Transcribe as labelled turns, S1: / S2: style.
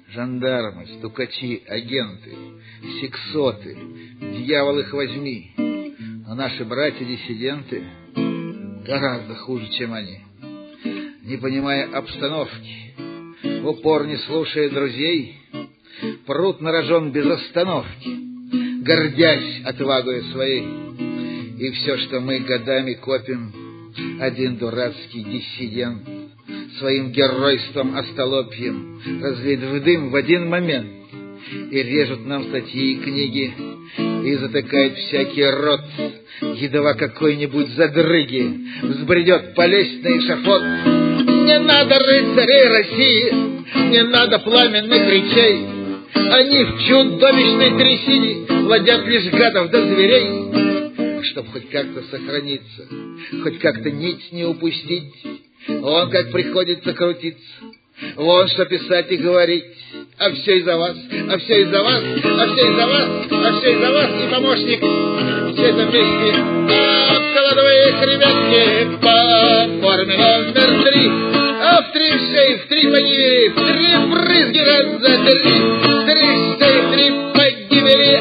S1: Жандармы, стукачи, агенты, сексоты, дьявол их возьми. А наши братья-диссиденты гораздо хуже, чем они. Не понимая обстановки, в упор не слушая друзей, прут на рожон без остановки, гордясь отвагою своей. И все, что мы годами копим, один дурацкий диссидент своим геройством остолопьем разлит в дым в один момент. И режут нам статьи и книги, и затыкают всякий рот, едва какой-нибудь задрыги взбредет по лестнице эшафот. Не надо рыцарей России, не надо пламенных речей, они в чудовищной трясине плодят лишь гадов да зверей. Чтоб хоть как-то сохраниться, хоть как-то нить не упустить, вон как приходится крутиться, вон что писать и говорить. А все из-за вас, а все из-за вас, а все из-за вас, а все из-за вас. И помощник все это вместе обкладывает, ребятки, по форме номер 3. А в 3 шеи, в 3 по Неве, в 3 брызги раз за 3. В 3 шеи, в 3 по Неве,